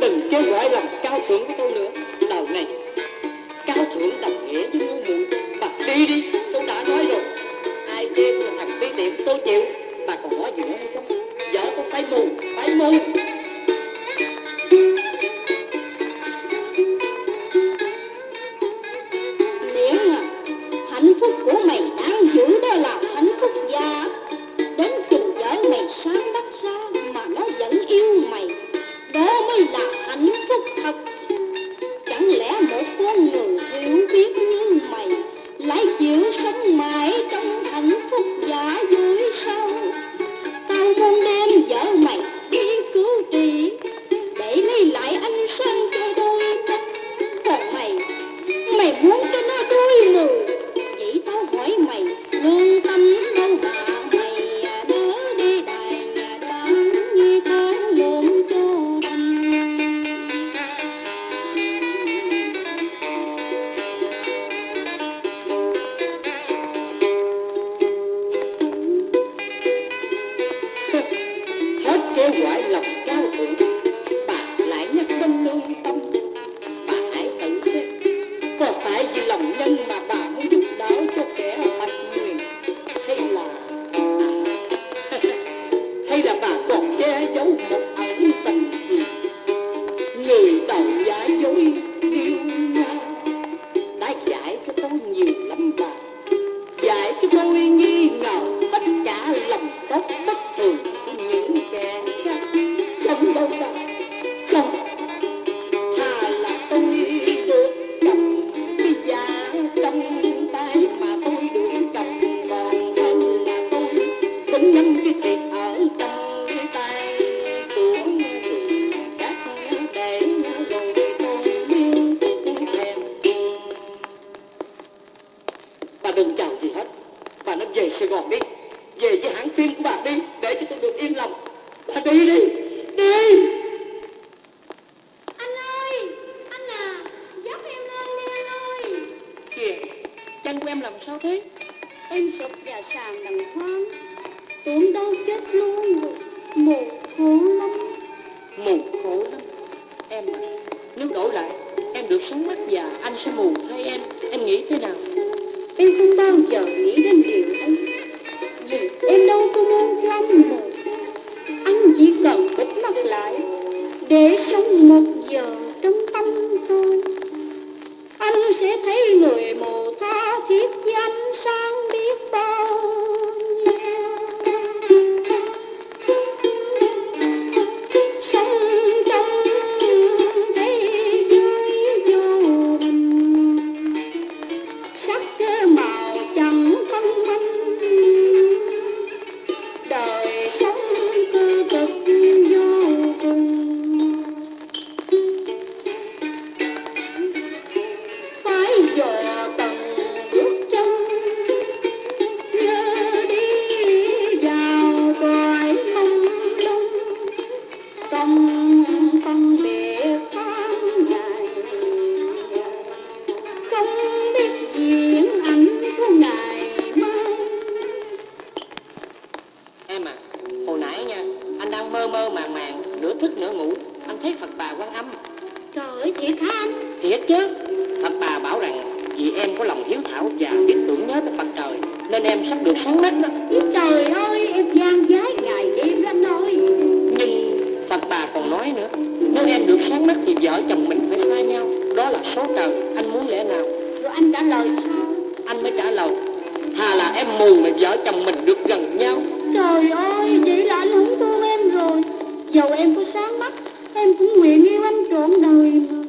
đừng kêu gọi lòng cao thượng của tôi nữa. Đời này cao thượng đồng nghĩa với ngu muội. Bà đi đi, tôi đã nói rồi. Ai chê tôi là thằng ti tiện tôi chịu. Bà còn nói gì nữa hay không? Vợ tôi phải mù, phải mù. Miễn à, hạnh phúc của mày đáng giữ đó là hạnh phúc già. Đến chừng vợ mày sáng đắc ra mà nó vẫn yêu mày, đó mới là hạnh phúc thật. Chẳng lẽ một con người hiểu biết như mày lại chịu sống mãi trong hạnh phúc giả dối sao? Tao muốn đem vợ mày đi cứu trị để lấy lại ánh sáng cho đôi mắt. Còn mày muốn cho nó đôi người. Vậy tao hỏi mày, lương tâm đâu mà mày đỡ đi đàn đàn như thế luôn cho anh. Hết kêu gọi lòng cao thượng, bà lại nhắc đến lương tâm. Bà hãy tự xem, có phải vì lòng nhân mà bà muốn giúp đỡ cho kẻ bạch nguyền, hay là bà còn che giấu một ẩn tình gì? Người đầu giả dối yêu nhau đã dạy cho tôi nhiều lắm bà, dạy cho tôi nghi ngờ tất cả lòng tốt bất thường của những kẻ khác. Không đâu đâu, không. Thà là tôi được cầm cái giá trong tay mà tôi được cầm, còn hơn là tôi cũng nhân cái thiệt ở trong tay của người khác để rồi tôi liên tục thèm. Bà đừng chào gì hết, bà nên về Sài Gòn đi, về với hãng phim của bà đi, để cho tôi được yên lòng. Bà đi đi, đi. Anh ơi, anh à, dắt em lên đi anh ơi. Kìa, chân của em làm sao thế? Em sụp vào sàn đằng khoan, tưởng đâu chết luôn rồi, mù khổ lắm. Mù khổ lắm. Em à, nếu đổi lại em được sống mắt và anh sẽ mù thay em nghĩ thế nào? Em không bao giờ nghĩ đến điều ấy, vì em đâu có muốn cho anh mù. Anh chỉ cần bịt mắt lại để sống một giờ trong tâm tôi, anh sẽ thấy người mù tha thiết với ánh sáng biết bao nhiêu. Sống trong thế giới vô hình, sắc màu chẳng phân minh, đời sống cứ cực vô cùng. Phải dò từng bước chân, nhớ đi vào cõi mông lung, không phân biệt tháng ngày, không biết diễn ảnh của ngày mai. Em à, hồi nãy nha, anh đang mơ mơ màng màng, nửa thức nửa ngủ, anh thấy Phật bà Quan Âm. Trời ơi, thiệt hả anh? Thiệt chứ, Phật bà bảo rằng vì em có lòng hiếu thảo và biết tưởng nhớ tới Phật trời nên em sắp được sáng mắt đó. Trời ơi, em gian dái ngày đêm anh ơi. Nhưng Phật bà còn nói nữa, nếu em được sáng mắt thì vợ chồng mình phải xa nhau, đó là số trời, anh muốn lẽ nào? Rồi anh trả lời sao? Anh mới trả lời, thà là em mù mà vợ chồng mình được gần nhau. Trời ơi, vậy là anh không thương em rồi. Dầu em có sáng mắt, em cũng nguyện yêu anh trọn đời mà.